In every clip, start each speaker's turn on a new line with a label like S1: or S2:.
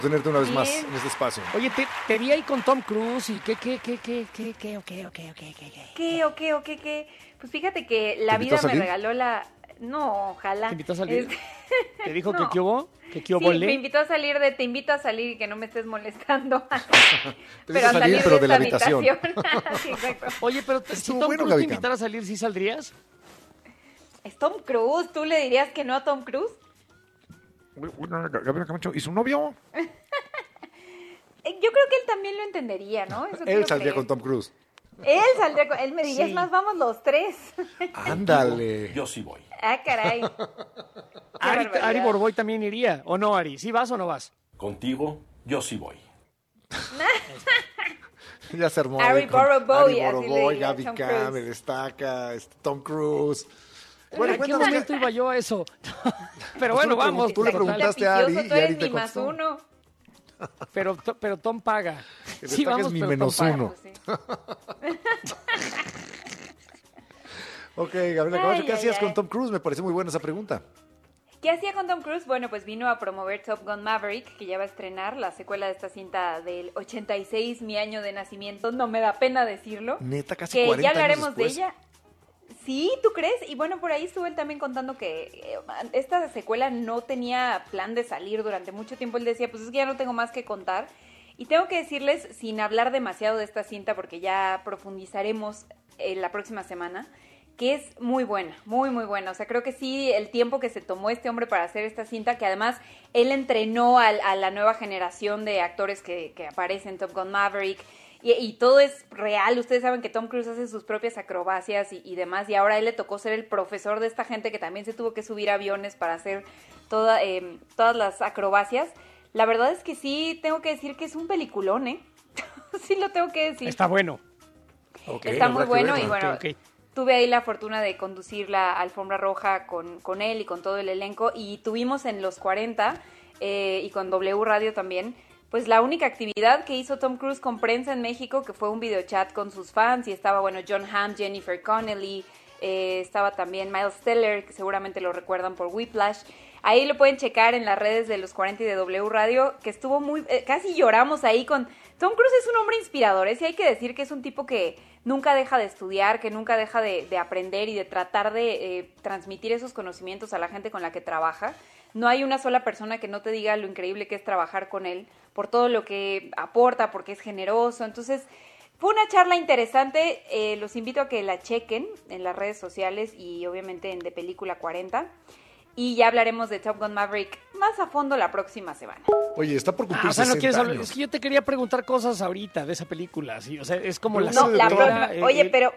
S1: tenerte una vez
S2: Sí.
S1: más en este espacio.
S3: Oye, te vi ahí con Tom Cruise y ¿qué?
S2: ¿Qué? Pues fíjate que la
S1: invitó a
S2: vida me
S1: salir?
S2: regaló la... No, ojalá.
S3: ¿Te invitó a salir? ¿Te dijo
S2: No.
S3: que qué hubo? ¿Que qué
S2: Sí,
S3: hubo,
S2: me invitó a salir de te invito a salir y que no me estés molestando.
S1: Te invito a salir,
S2: de
S1: pero de la
S2: esta
S1: habitación.
S2: Sí, exacto.
S3: Oye, pero si
S1: Estuvo
S3: Tom
S1: bueno,
S3: Cruise te
S1: Gaby
S3: invitara a salir, ¿sí saldrías?
S2: Es Tom Cruise, ¿tú le dirías que no a Tom Cruise?
S1: Gabriela Camacho, ¿y su novio?
S2: Yo creo que él también lo entendería, ¿no? Eso
S1: Él
S2: quiero
S1: saldría
S2: creer.
S1: con Tom Cruise.
S2: Él me diría,
S3: Sí.
S2: es más, vamos los tres.
S1: Ándale.
S4: Yo sí voy.
S2: Ah, caray. barbaridad.
S3: Ari Borboy también iría, ¿o no, Ari? ¿Sí vas o no vas?
S4: Contigo, yo sí voy.
S1: Ya se armó.
S2: Ari
S1: ahí con
S2: Boroboy,
S1: Ari
S2: así
S1: Boroboy,
S2: le diría
S1: Gaby
S2: Tom
S1: Cam,
S2: Cruise.
S1: el Estaca, Tom Cruise.
S3: Bueno, ¿en qué
S1: cuéntanos
S3: momento iba yo a eso? Pero
S1: Pues
S3: bueno,
S1: tú le
S3: vamos.
S1: tú le
S3: total.
S1: preguntaste a Ari
S2: Tú
S1: y Ari
S2: eres
S1: te
S2: mi más
S1: contestó.
S2: uno.
S3: Pero Tom paga.
S1: El
S3: Sí,
S1: Estaca
S3: vamos,
S1: es mi
S3: pero
S1: menos
S3: Tom paga.
S1: uno.
S2: Pues sí.
S1: Ok, Gabriela Camacho,
S2: Ay,
S1: ¿qué
S2: ay,
S1: hacías
S2: ay.
S1: con Tom Cruise? Me parece muy buena esa pregunta.
S2: ¿Qué hacía con Tom Cruise? Bueno, pues vino a promover Top Gun Maverick, que ya va a estrenar la secuela de esta cinta del 86, mi año de nacimiento. No me da pena decirlo.
S1: Neta, casi
S2: que
S1: 40
S2: ya
S1: años
S2: hablaremos de
S1: después.
S2: ella. Sí, ¿tú crees? Y bueno, por ahí estuvo él también contando que esta secuela no tenía plan de salir durante mucho tiempo. Él decía, pues es que ya no tengo más que contar. Y tengo que decirles, sin hablar demasiado de esta cinta, porque ya profundizaremos la próxima semana, que es muy buena, muy, muy buena. O sea, creo que sí, el tiempo que se tomó este hombre para hacer esta cinta, que además él entrenó a la nueva generación de actores que aparecen en Top Gun Maverick, y todo es real. Ustedes saben que Tom Cruise hace sus propias acrobacias y demás, y ahora a él le tocó ser el profesor de esta gente que también se tuvo que subir a aviones para hacer todas las acrobacias. La verdad es que sí, tengo que decir que es un peliculón, ¿eh? Sí lo tengo que decir.
S3: Está bueno.
S1: Ok,
S2: Está
S1: habrá
S2: muy
S1: que
S2: bueno
S1: verla.
S2: y bueno,
S3: Ok.
S2: tuve ahí la fortuna de conducir la alfombra roja con él y con todo el elenco, y tuvimos en los 40 y con W Radio también, pues la única actividad que hizo Tom Cruise con prensa en México, que fue un videochat con sus fans, y estaba, bueno, John Hamm, Jennifer Connelly, estaba también Miles Teller, que seguramente lo recuerdan por Whiplash. Ahí lo pueden checar en las redes de los 40 y de W Radio, que estuvo muy... casi lloramos ahí con... Tom Cruise es un hombre inspirador, sí hay que decir que es un tipo que nunca deja de estudiar, que nunca deja de aprender y de tratar de transmitir esos conocimientos a la gente con la que trabaja. No hay una sola persona que no te diga lo increíble que es trabajar con él, por todo lo que aporta, porque es generoso. Entonces, fue una charla interesante. Los invito a que la chequen en las redes sociales y obviamente en De Película 40. Y ya hablaremos de Top Gun Maverick más a fondo la próxima semana.
S1: Oye, está por cumplir
S3: O sea, no
S1: 60
S3: quieres hablar.
S1: años.
S3: Es que yo te quería preguntar cosas ahorita de esa película. ¿Sí? O sea, es como la
S2: No, la
S3: secuela,
S2: próxima. Oye, pero...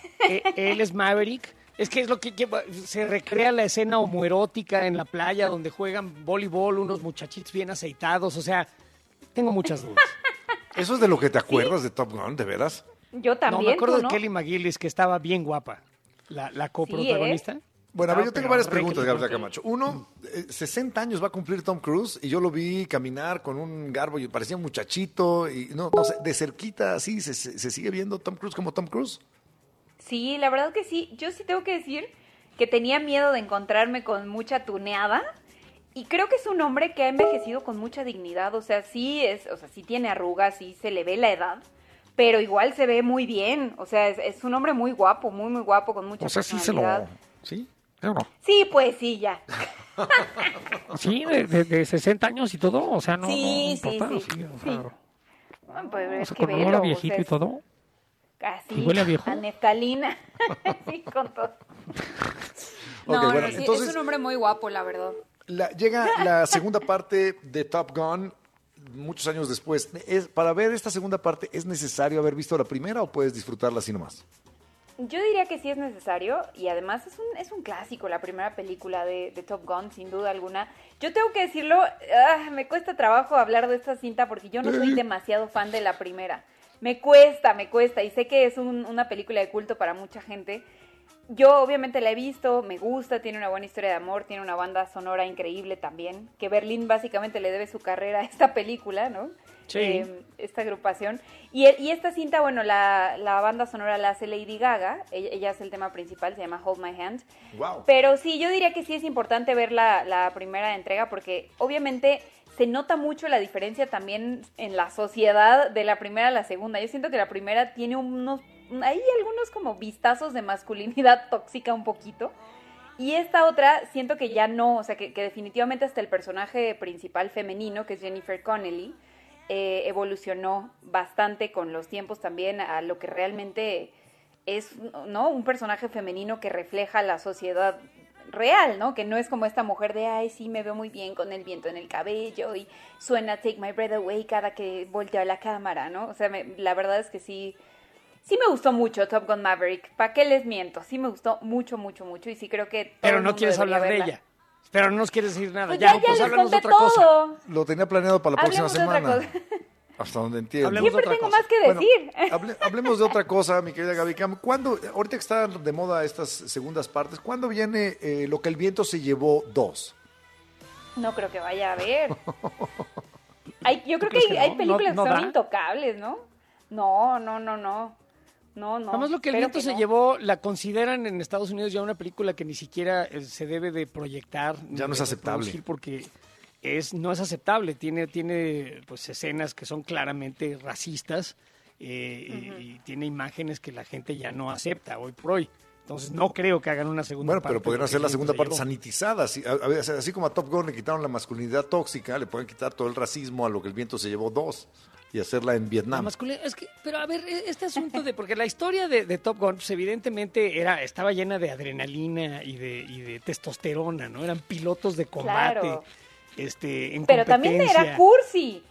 S3: él es Maverick. Es que es lo que se recrea la escena homoerótica en la playa donde juegan voleibol unos muchachitos bien aceitados. O sea, tengo muchas dudas.
S1: ¿Eso es de lo que te acuerdas de Top Gun, de veras?
S2: Yo también,
S3: No, me acuerdo
S2: ¿tú
S3: de
S2: no?
S3: Kelly McGillis, que estaba bien guapa. La coprotagonista.
S1: Bueno, a ver, yo tengo varias preguntas, Gabriela
S3: Gabriela
S1: Camacho. Uno, 60 años va a cumplir Tom Cruise y yo lo vi caminar con un garbo y parecía un muchachito y no sé, de cerquita así, ¿se sigue viendo Tom Cruise como Tom Cruise?
S2: Sí, la verdad que sí. Yo sí tengo que decir que tenía miedo de encontrarme con mucha tuneada. Y creo que es un hombre que ha envejecido con mucha dignidad. O sea, sí tiene arrugas, sí se le ve la edad, pero igual se ve muy bien. O sea, es un hombre muy guapo, muy, muy guapo, con mucha personalidad.
S1: ¿Sí?
S2: Sí, pues sí, ya.
S3: Sí, de 60 años y todo. O sea, no,
S2: Sí,
S3: no
S2: sí,
S3: importa.
S2: sí,
S3: Sí, o
S2: sí.
S3: sea,
S2: Bueno, pues
S3: o
S2: es
S3: sea,
S2: que
S3: con olor
S2: velo,
S3: a
S2: o
S3: viejito
S2: sea,
S3: y todo.
S2: Así,
S3: ¿Y huele a viejo?
S2: a neftalina. Sí, con todo. No,
S1: Ok, bueno,
S2: no, sí,
S1: entonces-
S2: es un hombre muy guapo, la verdad.
S1: Llega la segunda parte de Top Gun muchos años después. Para ver esta segunda parte, ¿es necesario haber visto la primera o puedes disfrutarla así nomás?
S2: Yo diría que sí es necesario, y además es un clásico, la primera película de Top Gun, sin duda alguna. Yo tengo que decirlo, me cuesta trabajo hablar de esta cinta porque yo no soy demasiado fan de la primera. Me cuesta, y sé que es una película de culto para mucha gente. Yo obviamente la he visto, me gusta, tiene una buena historia de amor, tiene una banda sonora increíble también, que Berlín básicamente le debe su carrera a esta película, ¿no?
S3: Sí.
S2: Esta agrupación. Y esta cinta, bueno, la banda sonora la hace Lady Gaga, ella es el tema principal, se llama Hold My Hand.
S1: Wow.
S2: Pero sí, yo diría que sí es importante ver la primera entrega porque obviamente se nota mucho la diferencia también en la sociedad de la primera a la segunda. Yo siento que la primera tiene hay algunos como vistazos de masculinidad tóxica un poquito. Y esta otra siento que ya no, o sea, que definitivamente hasta el personaje principal femenino, que es Jennifer Connelly, evolucionó bastante con los tiempos también a lo que realmente es, ¿no? Un personaje femenino que refleja la sociedad real, ¿no? Que no es como esta mujer de, ay, sí, me veo muy bien con el viento en el cabello y suena Take My Breath Away cada que volteo a la cámara, ¿no? O sea, la verdad es que sí me gustó mucho Top Gun Maverick. ¿Para qué les miento? Sí me gustó mucho, mucho, mucho y sí creo que todo
S3: Pero
S2: el
S3: no
S2: mundo
S3: quieres
S2: debería
S3: hablar
S2: verla.
S3: de ella. Pero no nos quieres decir nada.
S2: Pues ya
S3: pues
S2: les
S3: háblanos de
S2: conté
S3: otra cosa.
S2: todo.
S1: Lo tenía planeado para la próxima
S2: Hablemos de otra
S1: semana.
S2: cosa.
S1: Hasta donde entiendo.
S3: Hablemos de
S2: Siempre
S3: otra
S2: tengo
S3: cosa.
S2: más que decir.
S1: Bueno, hablemos de otra cosa, mi querida Gaby Cam. Ahorita que están de moda estas segundas partes, ¿cuándo viene Lo que el viento se llevó 2?
S2: No creo que vaya a ver. Yo creo
S3: crees
S2: que
S3: que
S2: hay
S3: no?
S2: películas
S3: ¿No
S2: que son
S3: da?
S2: intocables, ¿no? No.
S3: Nada más Lo que el
S2: espero
S3: viento
S2: que
S3: se
S2: no.
S3: llevó, la consideran en Estados Unidos ya una película que ni siquiera se debe de proyectar.
S1: Ya no es
S3: de
S1: aceptable.
S3: reproducir porque no es aceptable. Tiene pues escenas que son claramente racistas y tiene imágenes que la gente ya no acepta hoy por hoy. Entonces no creo que hagan una segunda
S1: Bueno,
S3: parte.
S1: pero podrían
S3: de Lo que
S1: hacer
S3: el
S1: la
S3: viento
S1: segunda
S3: se
S1: parte
S3: llevó.
S1: sanitizada. Así como a Top Gun le quitaron la masculinidad tóxica, le pueden quitar todo el racismo a Lo que el viento se llevó 2 y hacerla en
S3: La
S1: Vietnam.
S3: es que, pero a ver, este asunto de, porque la historia de Top Gun, pues evidentemente estaba llena de adrenalina y de testosterona, ¿no? Eran pilotos de combate,
S2: Claro.
S3: en
S2: Pero también
S3: competencia.
S2: era cursi.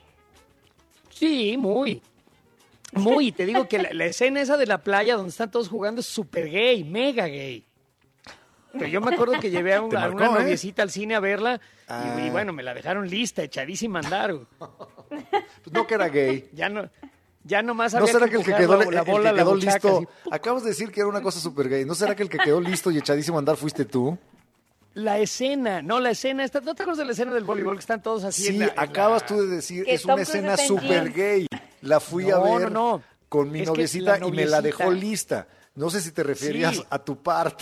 S3: Sí, muy. Muy, te digo que la escena esa de la playa donde están todos jugando es súper gay, mega gay. Pero yo me acuerdo que llevé a
S1: Te
S3: una
S1: marcó, ¿eh?
S3: noviecita al cine a verla
S1: Ah.
S3: y bueno, me la dejaron lista, echadísima a andar. Güey.
S1: Pues no que era gay.
S3: Ya nomás
S1: ¿No
S3: había
S1: será que el que
S3: empujar
S1: quedó,
S3: la
S1: el que
S3: bola a la
S1: quedó
S3: buchaca,
S1: listo?
S3: así.
S1: Acabas de decir que era una cosa súper gay. ¿No será que el que quedó listo y echadísimo a andar fuiste tú?
S3: La escena, ¿no te acuerdas de la escena del voleibol que están todos así?
S1: Sí, acabas tú de decir,
S2: Que
S1: es una
S2: Tom Cruise
S1: escena
S2: está en
S1: súper
S2: jeans.
S1: gay. La fui a
S3: No,
S1: ver
S3: no.
S1: con mi
S3: Es que
S1: noviecita
S3: la
S1: y me la dejó
S3: noviecita-
S1: lista. No sé si te referías
S3: Sí.
S1: a tu parte.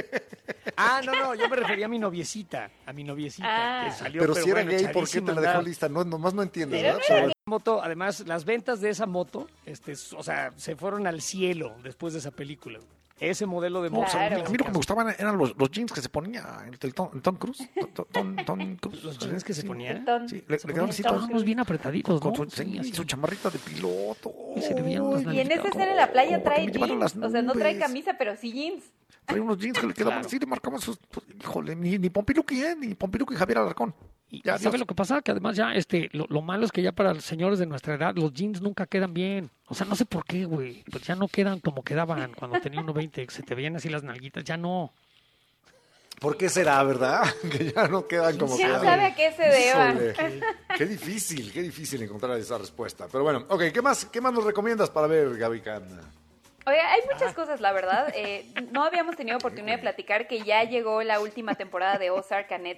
S3: No, yo me refería a mi noviecita, que salió,
S1: Pero si era
S3: bueno,
S1: gay, ¿por qué te
S3: echadísima
S1: la
S3: a
S1: dejó
S3: andar.
S1: lista? No, nomás no entiendes,
S2: Pero
S1: ¿verdad?
S2: no era
S1: Pero-
S3: Moto, además, las ventas de esa moto, o sea, se fueron al cielo después de esa película. Ese modelo de moto.
S2: Claro.
S1: A mí lo que me gustaban eran los jeans que se ponía el Tom Cruise. Tom Cruise.
S3: Los jeans que se ponían.
S1: Sí, le quedaban así todos
S3: Estábamos bien apretaditos,
S1: con
S3: ¿no?
S1: su chamarrita de piloto.
S3: Y se le veían unas
S2: Y en esa
S3: nalguitas.
S2: escena en la playa
S1: para que
S2: trae
S1: me llevaran
S2: jeans.
S1: las
S2: O sea, no trae
S1: nubes.
S2: camisa, pero sí jeans.
S1: Traía unos jeans que le quedaban
S3: Claro.
S1: así, le marcaban sus... Híjole, ni Pompiluki, ni Pompiluki y Javier Alarcón.
S5: Y
S1: Ya,
S5: ¿sabe
S1: Dios.
S5: lo que pasa? Que además ya, lo malo es que ya para los señores de nuestra edad, los jeans nunca quedan bien. O sea, no sé por qué, güey. Pues ya no quedan como quedaban cuando tenía uno 20, que se te veían así las nalguitas. Ya no.
S1: ¿Por qué será, verdad? Que ya no quedan como
S2: ¿Quién
S1: quedan.
S2: sabe a qué se deba?
S1: Híjole, qué difícil encontrar esa respuesta. Pero bueno, ok, ¿qué más nos recomiendas para ver, Gaby Can?
S2: Oye, hay muchas cosas, la verdad. No habíamos tenido oportunidad de platicar que ya llegó la última temporada de Ozark a Netflix.